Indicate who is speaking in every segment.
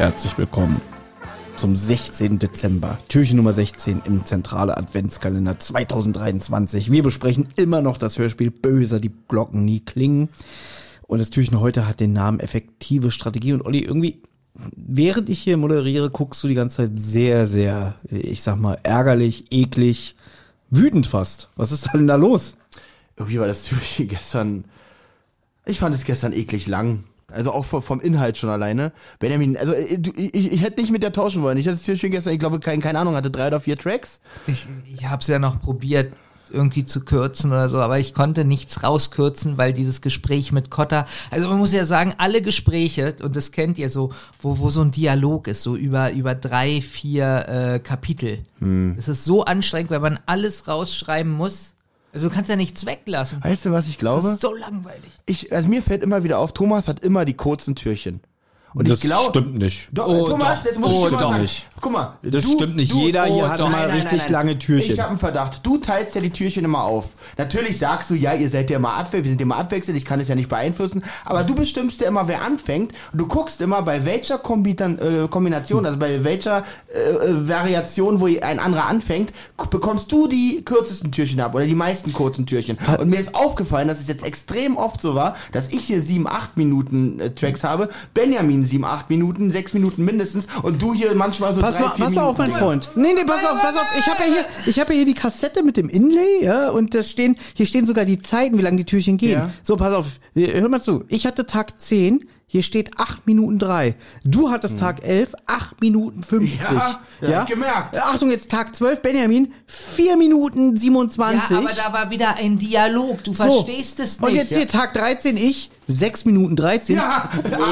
Speaker 1: Herzlich willkommen zum 16. Dezember, Türchen Nummer 16 im Zentrale Adventskalender 2023. Wir besprechen immer noch das Hörspiel Böser, die Glocken nie klingen. Und das Türchen heute hat den Namen Effektive Strategie. Und Olli, irgendwie, während ich hier moderiere, guckst du die ganze Zeit sehr, sehr, ich sag mal, ärgerlich, eklig, wütend fast. Was ist denn da los?
Speaker 2: Irgendwie war das Türchen gestern, ich fand es gestern eklig lang. Also auch vom Inhalt schon alleine. Benjamin, also ich hätte nicht mit der tauschen wollen. Ich hatte das Türchen gestern, ich glaube, keine Ahnung, hatte 3 oder 4 Tracks.
Speaker 3: Ich habe es ja noch probiert, irgendwie zu kürzen oder so, aber ich konnte nichts rauskürzen, weil dieses Gespräch mit Kotter, also man muss ja sagen, alle Gespräche, und das kennt ihr so, wo so ein Dialog ist, so über 3, 4 Kapitel. Es ist so anstrengend, weil man alles rausschreiben muss. Also du kannst ja nichts weglassen.
Speaker 2: Weißt du, was ich glaube?
Speaker 3: Das ist so langweilig.
Speaker 2: Also mir fällt immer wieder auf, Thomas hat immer die kurzen Türchen. Und
Speaker 1: das
Speaker 2: ich glaube,
Speaker 1: stimmt nicht.
Speaker 2: Thomas, jetzt muss ich mal sagen.
Speaker 1: Nicht.
Speaker 2: Guck mal,
Speaker 1: Das stimmt nicht. Jeder hier hat mal richtig lange Türchen.
Speaker 2: Ich habe einen Verdacht. Du teilst ja die Türchen immer auf. Natürlich sagst du, ja, ihr seid ja immer wir sind immer abwechselnd, ich kann es ja nicht beeinflussen. Aber du bestimmst ja immer, wer anfängt. Und du guckst immer, bei welcher Kombination, also bei welcher Variation, wo ein anderer anfängt, bekommst du die kürzesten Türchen ab oder die meisten kurzen Türchen. Und mir ist aufgefallen, dass es jetzt extrem oft so war, dass ich hier 7, 8 Minuten Tracks habe, Benjamin 7, 8 Minuten, 6 Minuten mindestens und du hier manchmal so 3, 4 Minuten.
Speaker 1: Pass mal auf, mein Freund. Nee, pass auf. Ich habe ja hier die Kassette mit dem Inlay, ja, und hier stehen sogar die Zeiten, wie lange die Türchen gehen. Ja. So, pass auf, hör mal zu. Ich hatte Tag 10, hier steht 8 Minuten 3. Du hattest Tag 11, 8 Minuten 50.
Speaker 2: Ja, gemerkt.
Speaker 1: Achtung, jetzt Tag 12, Benjamin, 4 Minuten 27.
Speaker 3: Ja, aber da war wieder ein Dialog, du verstehst es nicht.
Speaker 1: Und jetzt hier Tag 13, ich, 6 Minuten 13.
Speaker 2: Ja,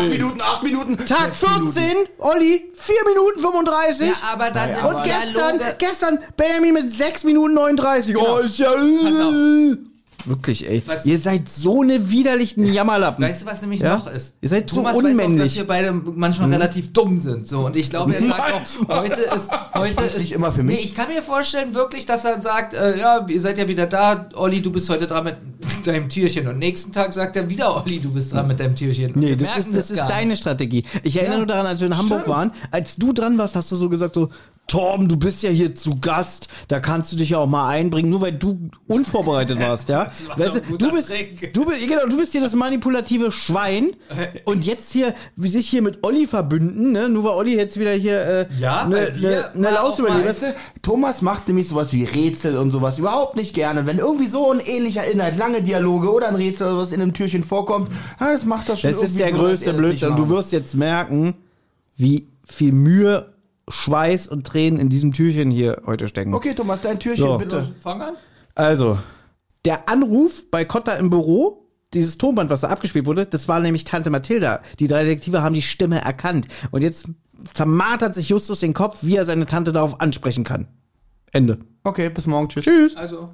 Speaker 2: 8 Minuten.
Speaker 1: Tag 14, Olli, 4 Minuten 35.
Speaker 3: Ja, aber da sind
Speaker 1: und gestern Benjamin mit 6 Minuten 39.
Speaker 2: Genau.
Speaker 1: Oh, ist ja... Wirklich, ey. Ihr seid so eine widerlichen Jammerlappen.
Speaker 3: Weißt du, was nämlich noch ist?
Speaker 1: Ihr seid
Speaker 3: Thomas
Speaker 1: so unmännlich.
Speaker 3: weiß auch, dass wir beide manchmal relativ dumm sind. So, und ich glaube, er sagt auch, heute ist
Speaker 2: nicht immer für mich.
Speaker 3: Nee, ich kann mir vorstellen wirklich, dass er sagt, ja, ihr seid ja wieder da, Olli, du bist heute dran mit deinem Türchen. Und nächsten Tag sagt er wieder, Olli, du bist dran mit deinem Türchen.
Speaker 1: Nee, das ist deine Strategie. Ich erinnere nur daran, als wir in Hamburg waren, als du dran warst, hast du so gesagt, so, Torben, du bist ja hier zu Gast, da kannst du dich ja auch mal einbringen, nur weil du unvorbereitet warst, ja? Weißt du bist hier das manipulative Schwein und jetzt hier, wie sich hier mit Olli verbünden, ne? Nur weil Olli jetzt wieder hier eine Laus überlebt.
Speaker 2: Weißt du, Thomas macht nämlich sowas wie Rätsel und sowas überhaupt nicht gerne. Wenn irgendwie so ein ähnlicher Inhalt, lange Dialoge oder ein Rätsel oder was in einem Türchen vorkommt, das macht das schon.
Speaker 1: Das ist der größte Blödsinn. Du wirst jetzt merken, wie viel Mühe, Schweiß und Tränen in diesem Türchen hier heute stecken.
Speaker 2: Okay, Thomas, dein Türchen, bitte.
Speaker 3: Fang an.
Speaker 1: Also, der Anruf bei Kotter im Büro, dieses Tonband, was da abgespielt wurde, das war nämlich Tante Mathilda. Die 3 Detektive haben die Stimme erkannt. Und jetzt zermartert sich Justus den Kopf, wie er seine Tante darauf ansprechen kann. Ende.
Speaker 2: Okay, bis morgen. Tschüss.
Speaker 1: Tschüss.
Speaker 3: Also.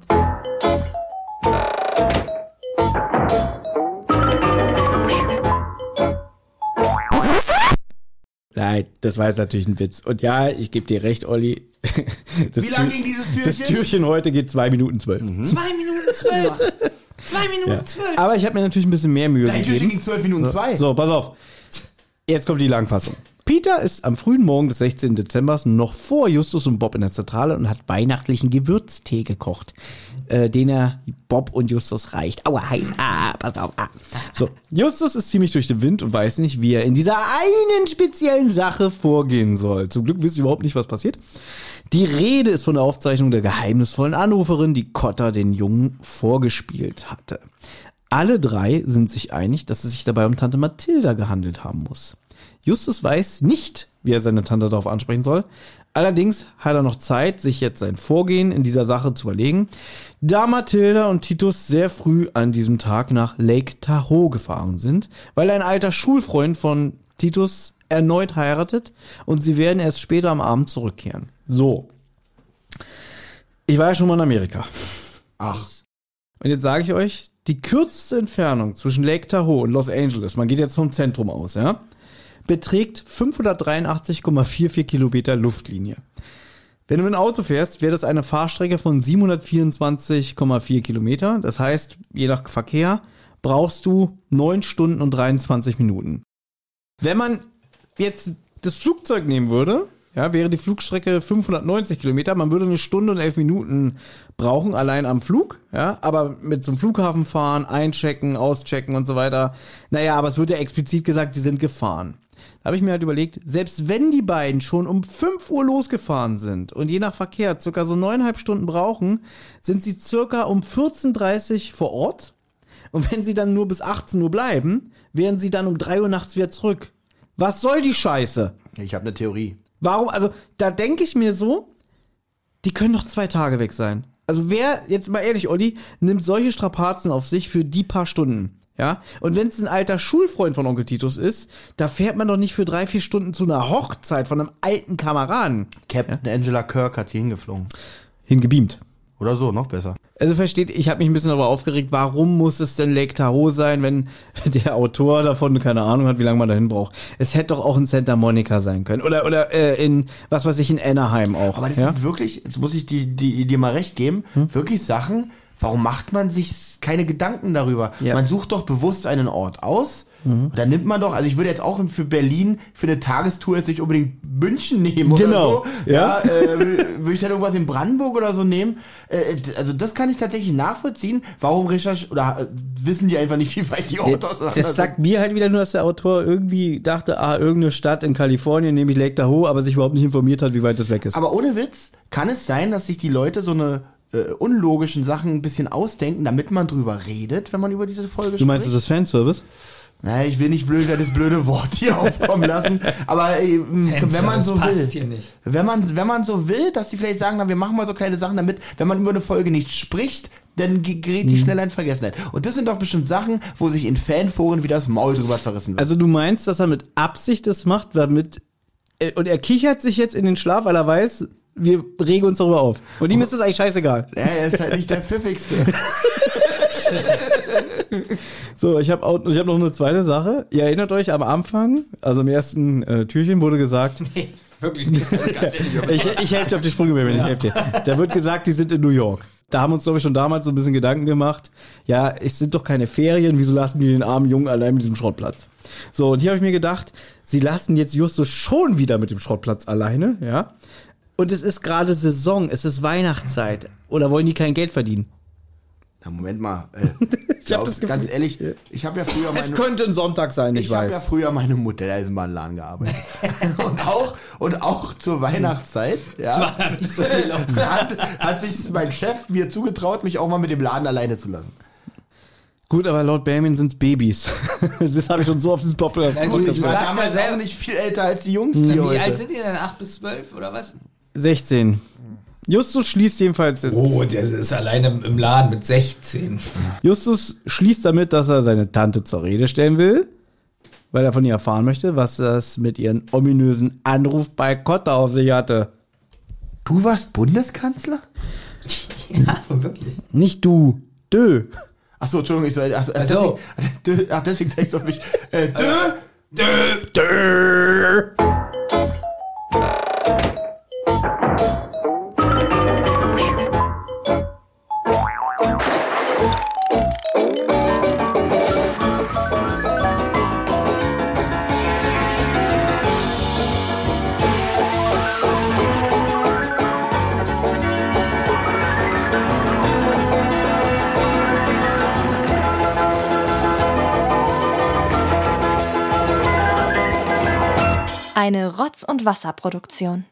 Speaker 1: Nein, das war jetzt natürlich ein Witz. Und ja, ich gebe dir recht, Olli.
Speaker 2: Wie lang ging dieses Türchen?
Speaker 1: Das Türchen heute geht 2 Minuten 12.
Speaker 3: 2 Minuten 12. 2 Minuten 12.
Speaker 1: Aber ich habe mir natürlich ein bisschen mehr Mühe gegeben.
Speaker 2: Dein Türchen ging 12 Minuten 2.
Speaker 1: So, pass auf. Jetzt kommt die Langfassung. Peter ist am frühen Morgen des 16. Dezember noch vor Justus und Bob in der Zentrale und hat weihnachtlichen Gewürztee gekocht, den er Bob und Justus reicht. Aua, heiß. Pass auf. So, Justus ist ziemlich durch den Wind und weiß nicht, wie er in dieser einen speziellen Sache vorgehen soll. Zum Glück wisst ihr überhaupt nicht, was passiert. Die Rede ist von der Aufzeichnung der geheimnisvollen Anruferin, die Kotter den Jungen vorgespielt hatte. Alle 3 sind sich einig, dass es sich dabei um Tante Mathilda gehandelt haben muss. Justus weiß nicht, wie er seine Tante darauf ansprechen soll. Allerdings hat er noch Zeit, sich jetzt sein Vorgehen in dieser Sache zu überlegen, da Mathilda und Titus sehr früh an diesem Tag nach Lake Tahoe gefahren sind, weil ein alter Schulfreund von Titus erneut heiratet und sie werden erst später am Abend zurückkehren. So. Ich war ja schon mal in Amerika.
Speaker 2: Ach.
Speaker 1: Und jetzt sage ich euch, die kürzeste Entfernung zwischen Lake Tahoe und Los Angeles, man geht jetzt vom Zentrum aus, ja, beträgt 583,44 Kilometer Luftlinie. Wenn du mit dem Auto fährst, wäre das eine Fahrstrecke von 724,4 Kilometer. Das heißt, je nach Verkehr brauchst du 9 Stunden und 23 Minuten. Wenn man jetzt das Flugzeug nehmen würde, ja, wäre die Flugstrecke 590 Kilometer. Man würde 1 Stunde und 11 Minuten brauchen, allein am Flug. Ja, aber mit zum Flughafen fahren, einchecken, auschecken und so weiter. Naja, aber es wird ja explizit gesagt, sie sind gefahren. Da habe ich mir halt überlegt, selbst wenn die beiden schon um 5 Uhr losgefahren sind und je nach Verkehr circa so 9,5 Stunden brauchen, sind sie circa um 14:30 Uhr vor Ort. Und wenn sie dann nur bis 18 Uhr bleiben, wären sie dann um 3 Uhr nachts wieder zurück. Was soll die Scheiße?
Speaker 2: Ich habe eine Theorie.
Speaker 1: Warum? Also, da denke ich mir so, die können doch 2 Tage weg sein. Also wer, jetzt mal ehrlich, Olli, nimmt solche Strapazen auf sich für die paar Stunden? Ja, und wenn es ein alter Schulfreund von Onkel Titus ist, da fährt man doch nicht für 3-4 Stunden zu einer Hochzeit von einem alten Kameraden.
Speaker 2: Captain Angela Kirk hat sie hingeflogen.
Speaker 1: Hingebeamt.
Speaker 2: Oder so, noch besser.
Speaker 1: Also versteht, ich habe mich ein bisschen darüber aufgeregt, warum muss es denn Lake Tahoe sein, wenn der Autor davon keine Ahnung hat, wie lange man dahin braucht. Es hätte doch auch in Santa Monica sein können. Oder in, was weiß ich, in Anaheim auch.
Speaker 2: Aber das
Speaker 1: ja?
Speaker 2: sind wirklich, jetzt muss ich dir mal recht geben, wirklich Sachen, warum macht man sich keine Gedanken darüber?
Speaker 1: Ja.
Speaker 2: Man sucht doch bewusst einen Ort aus. Und dann nimmt man doch, also ich würde jetzt auch für Berlin für eine Tagestour jetzt nicht unbedingt München nehmen oder
Speaker 1: Genau,
Speaker 2: so.
Speaker 1: ja.
Speaker 2: Würde ich dann irgendwas in Brandenburg oder so nehmen? Also das kann ich tatsächlich nachvollziehen. Warum wissen die einfach nicht, wie weit die Orte auseinander
Speaker 1: Das sagt mir halt wieder nur, dass der Autor irgendwie dachte, irgendeine Stadt in Kalifornien, nämlich Lake Tahoe, aber sich überhaupt nicht informiert hat, wie weit das weg ist.
Speaker 2: Aber ohne Witz, kann es sein, dass sich die Leute so eine unlogischen Sachen ein bisschen ausdenken, damit man drüber redet, wenn man über diese Folge spricht?
Speaker 1: Du meinst, das ist Fanservice?
Speaker 2: Na, ich will nicht das blöde Wort hier aufkommen lassen, aber wenn man so will, wenn man so will, dass die vielleicht sagen, na, wir machen mal so kleine Sachen damit, wenn man über eine Folge nicht spricht, dann gerät die schneller in Vergessenheit. Und das sind doch bestimmt Sachen, wo sich in Fanforen wieder das Maul drüber zerrissen wird.
Speaker 1: Also du meinst, dass er mit Absicht das macht, damit und er kichert sich jetzt in den Schlaf, weil er weiß, wir regen uns darüber auf. Und ihm ist das eigentlich scheißegal.
Speaker 2: Ja, er ist halt nicht der Pfiffigste.
Speaker 1: So, ich hab noch eine zweite Sache. Ihr erinnert euch am Anfang, also im ersten Türchen wurde gesagt,
Speaker 3: Nee, wirklich nicht.
Speaker 1: ich helfe dir auf die Sprünge, wenn ich helfe dir. Da wird gesagt, die sind in New York. Da haben uns, glaube ich, schon damals so ein bisschen Gedanken gemacht. Ja, es sind doch keine Ferien, wieso lassen die den armen Jungen allein mit diesem Schrottplatz? So, und hier habe ich mir gedacht, sie lassen jetzt Justus schon wieder mit dem Schrottplatz alleine, ja? Und es ist gerade Saison, es ist Weihnachtszeit. Oder wollen die kein Geld verdienen?
Speaker 2: Na, Moment mal.
Speaker 1: Ich hab das Gefühl-
Speaker 2: ganz ehrlich, ich habe ja früher
Speaker 1: Es könnte ein Sonntag sein, ich
Speaker 2: Ich habe ja
Speaker 1: weiß.
Speaker 2: früher mal in einem Modelleisenbahnladen gearbeitet. und auch zur Weihnachtszeit, ja, hat sich mein Chef mir zugetraut, mich auch mal mit dem Laden alleine zu lassen.
Speaker 1: Gut, aber laut Benjamin sind's Babys. Das habe ich schon so oft ins Popular.
Speaker 3: Ja, gut,
Speaker 2: Ich war
Speaker 3: sagst
Speaker 2: damals
Speaker 3: ja selber-
Speaker 2: auch nicht viel älter als die Jungs hier
Speaker 3: Wie alt
Speaker 2: heute.
Speaker 3: sind die denn? 8 bis 12 oder was?
Speaker 1: 16. Justus schließt jedenfalls.
Speaker 3: Oh, der ist alleine im Laden mit 16.
Speaker 1: Justus schließt damit, dass er seine Tante zur Rede stellen will, weil er von ihr erfahren möchte, was das mit ihren ominösen Anruf bei Kotter auf sich hatte.
Speaker 2: Du warst Bundeskanzler?
Speaker 3: Ja, wirklich.
Speaker 1: Nicht du, Dö.
Speaker 2: Achso, Entschuldigung, ich soll. Deswegen sag ich auf mich.
Speaker 1: Dö.
Speaker 4: Eine Rotz- und Wasserproduktion.